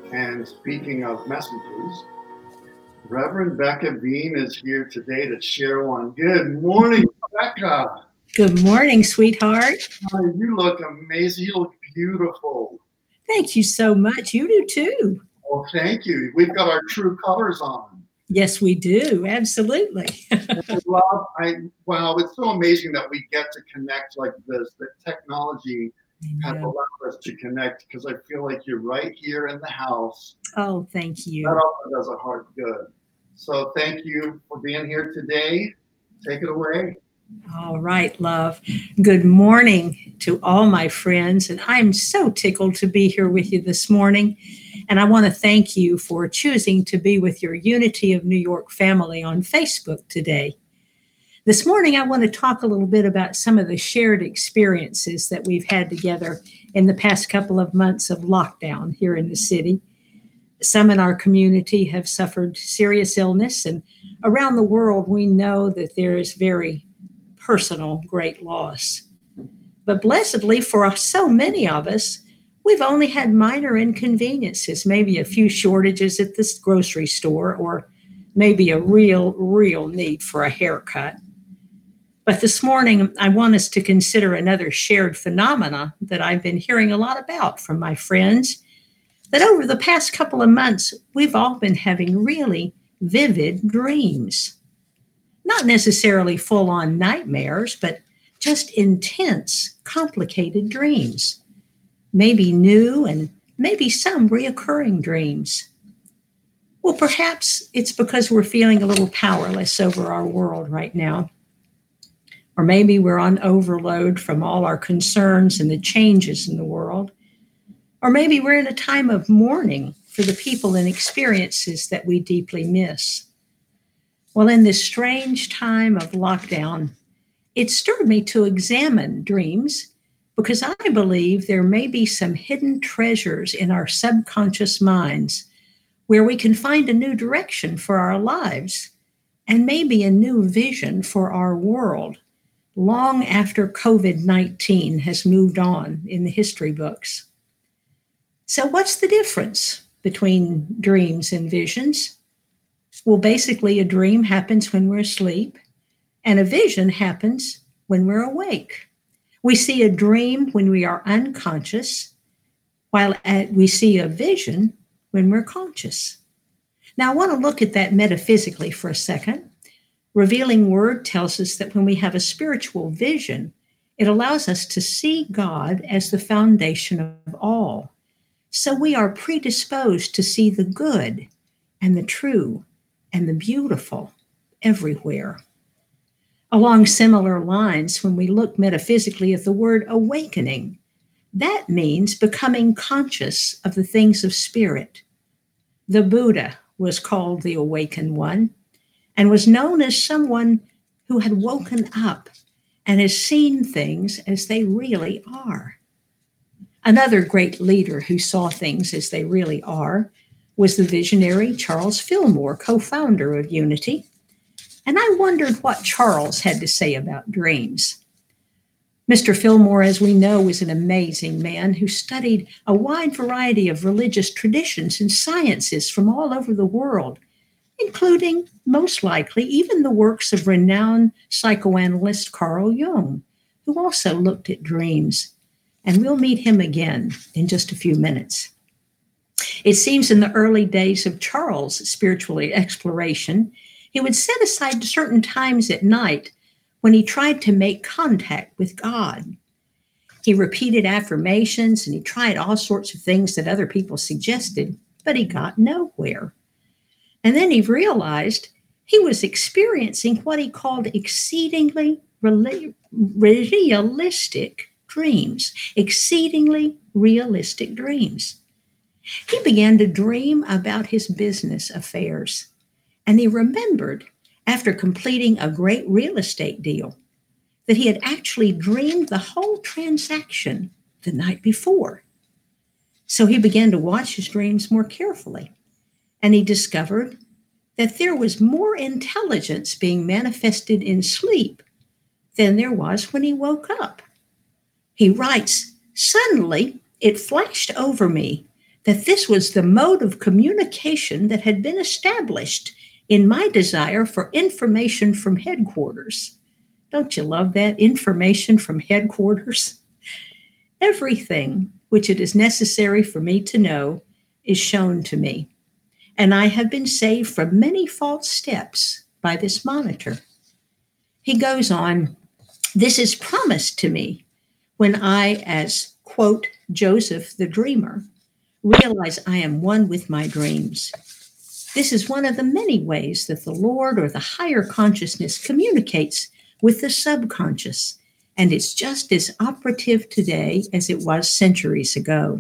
And speaking of messages, Reverend Becca Bean is here today to share one. Good morning, Becca. Good morning, sweetheart. Oh, you look amazing. You look beautiful. Thank you so much. You do too. Well, thank you. We've got our true colors on. Yes, we do. Absolutely. Wow, it's so amazing that we get to connect like this. The technology has allowed us to connect because I feel like you're right here in the house. Oh, thank you. That also does a heart good. So thank you for being here today. Take it away. All right, love. Good morning to all my friends. And I'm so tickled to be here with you this morning. And I want to thank you for choosing to be with your Unity of New York family on Facebook today. This morning, I want to talk a little bit about some of the shared experiences that we've had together in the past couple of months of lockdown here in the city. Some in our community have suffered serious illness, and around the world, we know that there is very personal great loss. But blessedly, for so many of us, we've only had minor inconveniences, maybe a few shortages at this grocery store, or maybe a real need for a haircut. But this morning, I want us to consider another shared phenomena that I've been hearing a lot about from my friends, that over the past couple of months, we've all been having really vivid dreams. Not necessarily full-on nightmares, but just intense, complicated dreams. Maybe new and maybe some reoccurring dreams. Well, perhaps it's because we're feeling a little powerless over our world right now. Or maybe we're on overload from all our concerns and the changes in the world. Or maybe we're in a time of mourning for the people and experiences that we deeply miss. Well, in this strange time of lockdown, it stirred me to examine dreams because I believe there may be some hidden treasures in our subconscious minds where we can find a new direction for our lives and maybe a new vision for our world long after COVID-19 has moved on in the history books. So what's the difference between dreams and visions? Well, basically, a dream happens when we're asleep, and a vision happens when we're awake. We see a dream when we are unconscious, while we see a vision when we're conscious. Now, I want to look at that metaphysically for a second. Revealing Word tells us that when we have a spiritual vision, it allows us to see God as the foundation of all. So we are predisposed to see the good and the true and the beautiful everywhere. Along similar lines, when we look metaphysically at the word awakening, that means becoming conscious of the things of spirit. The Buddha was called the Awakened One and was known as someone who had woken up and has seen things as they really are. Another great leader who saw things as they really are was the visionary Charles Fillmore, co-founder of Unity. And I wondered what Charles had to say about dreams. Mr. Fillmore, as we know, was an amazing man who studied a wide variety of religious traditions and sciences from all over the world, including, most likely, even the works of renowned psychoanalyst Carl Jung, who also looked at dreams. And we'll meet him again in just a few minutes. It seems in the early days of Charles' spiritual exploration, he would set aside certain times at night when he tried to make contact with God. He repeated affirmations and he tried all sorts of things that other people suggested, but he got nowhere. And then he realized he was experiencing what he called exceedingly realistic dreams, exceedingly realistic dreams. He began to dream about his business affairs, and he remembered, after completing a great real estate deal, that he had actually dreamed the whole transaction the night before. So he began to watch his dreams more carefully, and he discovered that there was more intelligence being manifested in sleep than there was when he woke up. He writes, "Suddenly, it flashed over me that this was the mode of communication that had been established in my desire for information from headquarters. Don't you love that? Information from headquarters? Everything which it is necessary for me to know is shown to me, and I have been saved from many false steps by this monitor. He goes on, this is promised to me when I, as, quote, Joseph the dreamer, realize I am one with my dreams. This is one of the many ways that the Lord or the higher consciousness communicates with the subconscious, and it's just as operative today as it was centuries ago.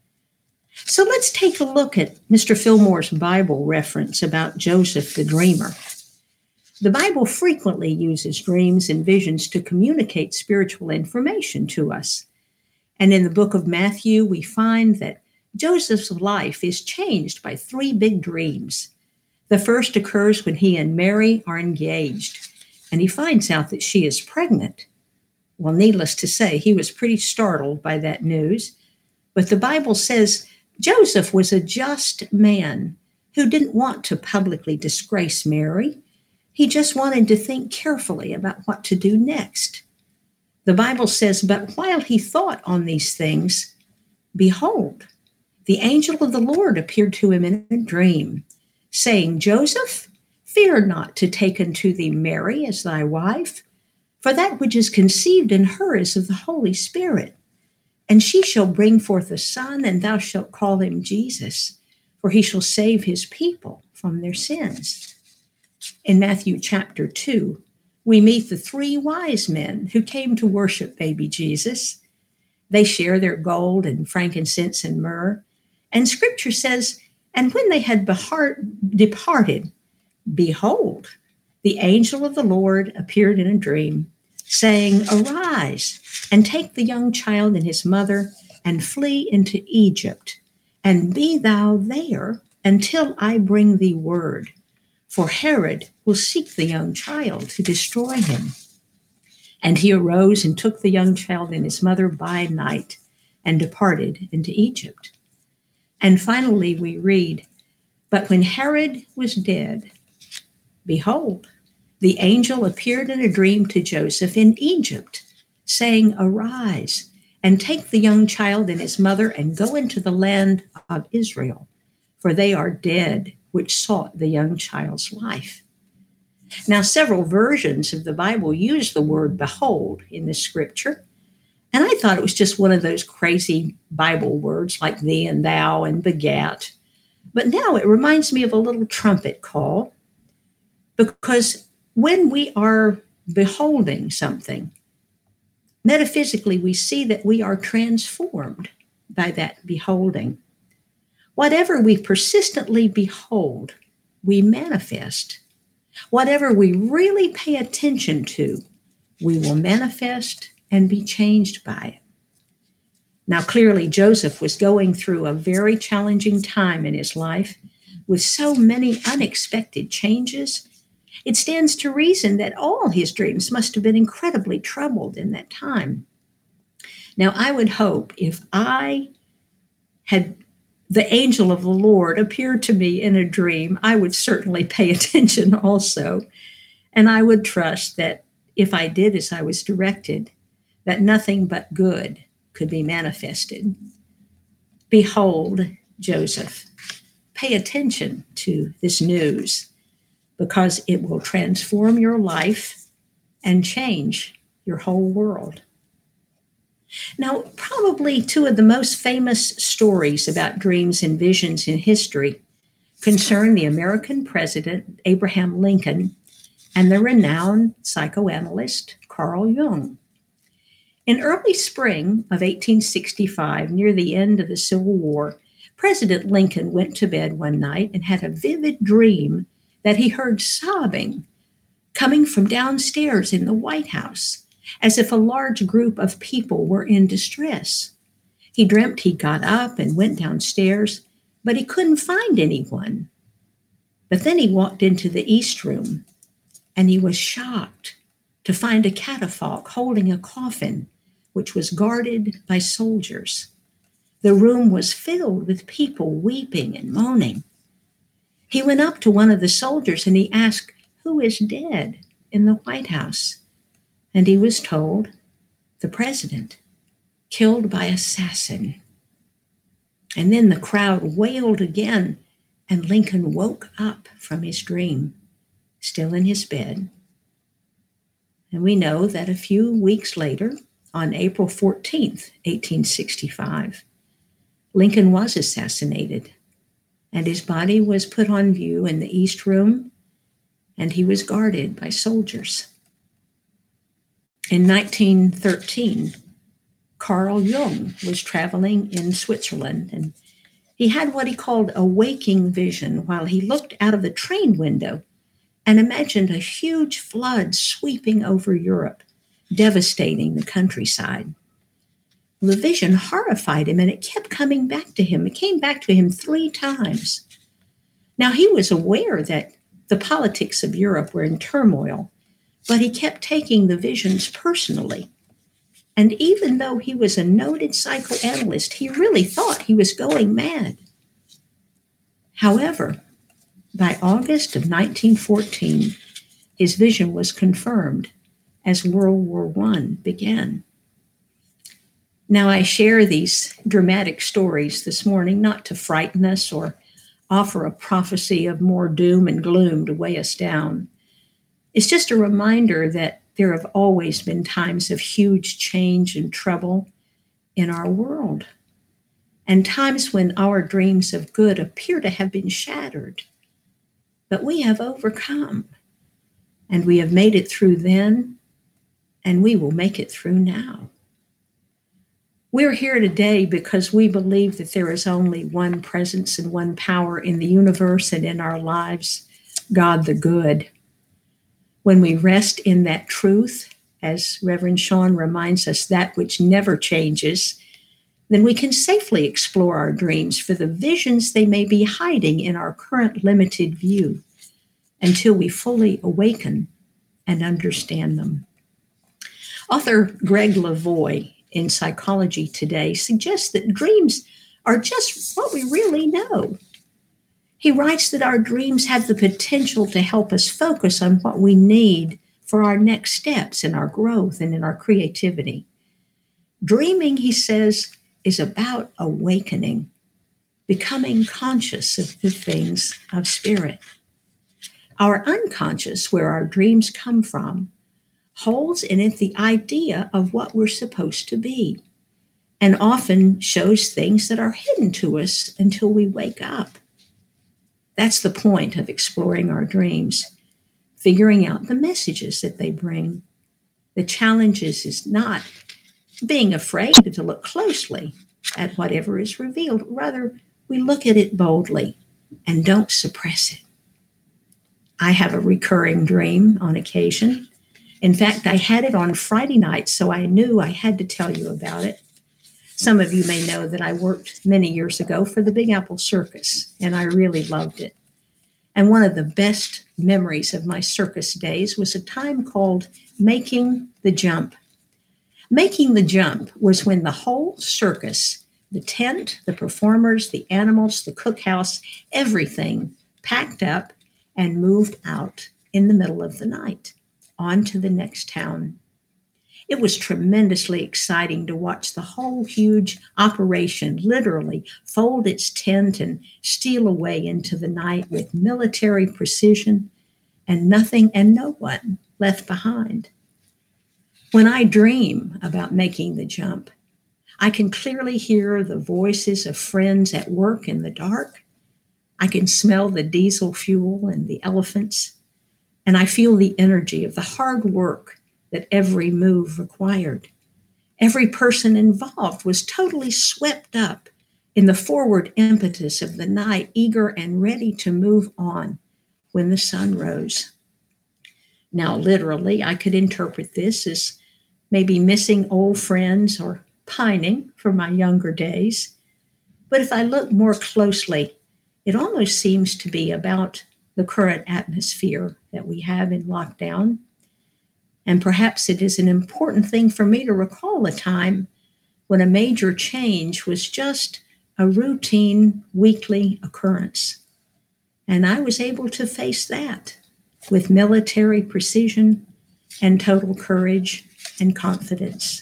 So let's take a look at Mr. Fillmore's Bible reference about Joseph the dreamer. The Bible frequently uses dreams and visions to communicate spiritual information to us. And in the book of Matthew, we find that Joseph's life is changed by three big dreams. The first occurs when he and Mary are engaged, and he finds out that she is pregnant. Well, needless to say, he was pretty startled by that news. But the Bible says Joseph was a just man who didn't want to publicly disgrace Mary. He just wanted to think carefully about what to do next. The Bible says, but while he thought on these things, behold, the angel of the Lord appeared to him in a dream, saying, Joseph, fear not to take unto thee Mary as thy wife, for that which is conceived in her is of the Holy Spirit. And she shall bring forth a son, and thou shalt call him Jesus, for he shall save his people from their sins. In Matthew chapter 2, we meet the three wise men who came to worship baby Jesus. They share their gold and frankincense and myrrh. And scripture says, and when they had departed, behold, the angel of the Lord appeared in a dream, saying, arise, and take the young child and his mother, and flee into Egypt, and be thou there until I bring thee word. For Herod will seek the young child to destroy him. And he arose and took the young child and his mother by night, and departed into Egypt. And finally we read, but when Herod was dead, behold, the angel appeared in a dream to Joseph in Egypt, saying, arise, and take the young child and his mother, and go into the land of Israel, for they are dead which sought the young child's life. Now, several versions of the Bible use the word behold in the scripture, and I thought it was just one of those crazy Bible words like thee and thou and begat. But now it reminds me of a little trumpet call, because when we are beholding something, metaphysically, we see that we are transformed by that beholding. Whatever we persistently behold, we manifest. Whatever we really pay attention to, we will manifest and be changed by it. Now, clearly, Joseph was going through a very challenging time in his life with so many unexpected changes. It stands to reason that all his dreams must have been incredibly troubled in that time. Now, I would hope if I had the angel of the Lord appear to me in a dream, I would certainly pay attention also. And I would trust that if I did as I was directed, that nothing but good could be manifested. Behold, Joseph, pay attention to this news, because it will transform your life and change your whole world. Now, probably two of the most famous stories about dreams and visions in history concern the American president, Abraham Lincoln, and the renowned psychoanalyst, Carl Jung. In early spring of 1865, near the end of the Civil War, President Lincoln went to bed one night and had a vivid dream that he heard sobbing coming from downstairs in the White House, as if a large group of people were in distress. He dreamt he got up and went downstairs, but he couldn't find anyone. But then he walked into the East Room, and he was shocked to find a catafalque holding a coffin, which was guarded by soldiers. The room was filled with people weeping and moaning. He went up to one of the soldiers and he asked, "Who is dead in the White House?" And he was told, "The president, killed by assassin." And then the crowd wailed again, and Lincoln woke up from his dream, still in his bed. And we know that a few weeks later, on April 14th, 1865, Lincoln was assassinated, and his body was put on view in the East Room, and he was guarded by soldiers. In 1913, Carl Jung was traveling in Switzerland, and he had what he called a waking vision while he looked out of the train window and imagined a huge flood sweeping over Europe, devastating the countryside. The vision horrified him, and it kept coming back to him. It came back to him 3 times. Now, he was aware that the politics of Europe were in turmoil, but he kept taking the visions personally. And even though he was a noted psychoanalyst, he really thought he was going mad. However, by August of 1914, his vision was confirmed as World War I began. Now, I share these dramatic stories this morning not to frighten us or offer a prophecy of more doom and gloom to weigh us down. It's just a reminder that there have always been times of huge change and trouble in our world, and times when our dreams of good appear to have been shattered. But we have overcome, and we have made it through then, and we will make it through now. We're here today because we believe that there is only one presence and one power in the universe and in our lives, God the Good. When we rest in that truth, as Reverend Sean reminds us, that which never changes, then we can safely explore our dreams for the visions they may be hiding in our current limited view until we fully awaken and understand them. Author Greg Lavoie in Psychology Today suggests that dreams are just what we really know. He writes that our dreams have the potential to help us focus on what we need for our next steps in our growth and in our creativity. Dreaming, he says, is about awakening, becoming conscious of the things of spirit. Our unconscious, where our dreams come from, holds in it the idea of what we're supposed to be, and often shows things that are hidden to us until we wake up. That's the point of exploring our dreams, figuring out the messages that they bring. The challenge is not being afraid to look closely at whatever is revealed. Rather, we look at it boldly and don't suppress it. I have a recurring dream on occasion. In fact, I had it on Friday night, so I knew I had to tell you about it. Some of you may know that I worked many years ago for the Big Apple Circus, and I really loved it. And one of the best memories of my circus days was a time called Making the Jump. Making the Jump was when the whole circus, the tent, the performers, the animals, the cookhouse, everything packed up and moved out in the middle of the night on to the next town. It was tremendously exciting to watch the whole huge operation literally fold its tent and steal away into the night with military precision, and nothing and no one left behind. When I dream about making the jump, I can clearly hear the voices of friends at work in the dark. I can smell the diesel fuel and the elephants, and I feel the energy of the hard work that every move required. Every person involved was totally swept up in the forward impetus of the night, eager and ready to move on when the sun rose. Now, literally, I could interpret this as maybe missing old friends or pining for my younger days. But if I look more closely, it almost seems to be about the current atmosphere that we have in lockdown. And perhaps it is an important thing for me to recall a time when a major change was just a routine weekly occurrence. And I was able to face that with military precision and total courage and confidence.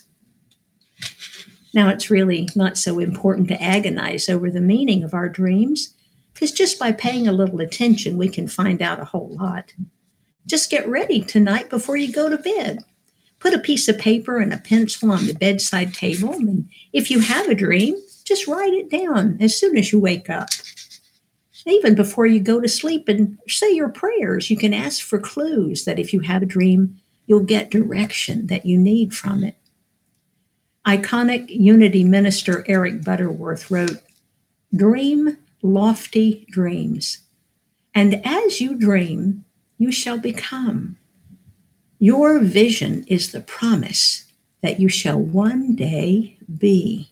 Now, it's really not so important to agonize over the meaning of our dreams, because just by paying a little attention, we can find out a whole lot. Just get ready tonight before you go to bed. Put a piece of paper and a pencil on the bedside table, and if you have a dream, just write it down as soon as you wake up. Even before you go to sleep and say your prayers, you can ask for clues that if you have a dream, you'll get direction that you need from it. Iconic Unity minister Eric Butterworth wrote, "Dream lofty dreams, and as you dream, you shall become. Your vision is the promise that you shall one day be."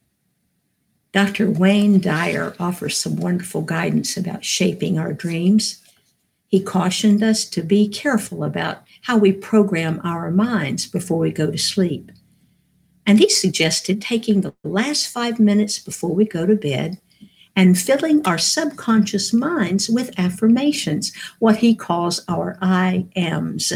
Dr. Wayne Dyer offers some wonderful guidance about shaping our dreams. He cautioned us to be careful about how we program our minds before we go to sleep. And he suggested taking the last 5 minutes before we go to bed and filling our subconscious minds with affirmations, what he calls our I ams.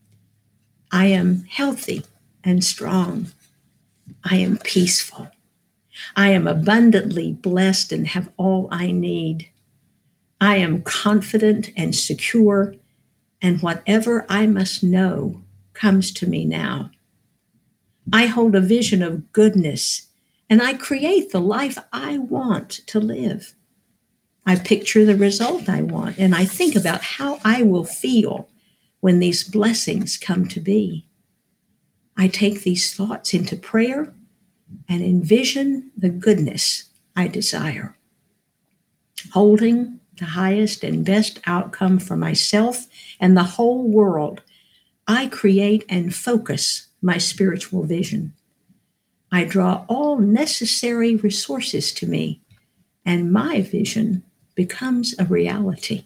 I am healthy and strong. I am peaceful. I am abundantly blessed and have all I need. I am confident and secure, and whatever I must know comes to me now. I hold a vision of goodness, and I create the life I want to live. I picture the result I want, and I think about how I will feel when these blessings come to be. I take these thoughts into prayer and envision the goodness I desire. Holding the highest and best outcome for myself and the whole world, I create and focus my spiritual vision. I draw all necessary resources to me, and my vision becomes a reality.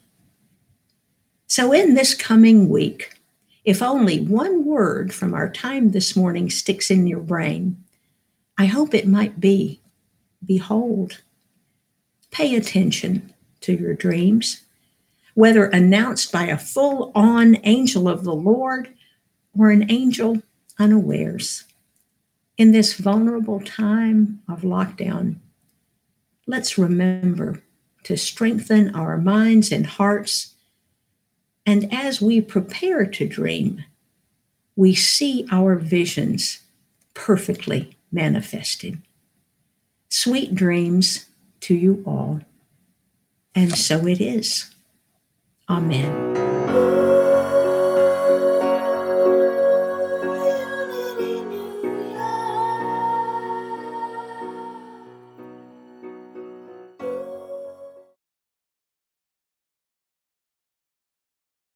So in this coming week, if only one word from our time this morning sticks in your brain, I hope it might be, behold. Pay attention to your dreams, whether announced by a full-on angel of the Lord or an angel unawares. In this vulnerable time of lockdown, let's remember to strengthen our minds and hearts. And as we prepare to dream, we see our visions perfectly manifested. Sweet dreams to you all. And so it is. Amen.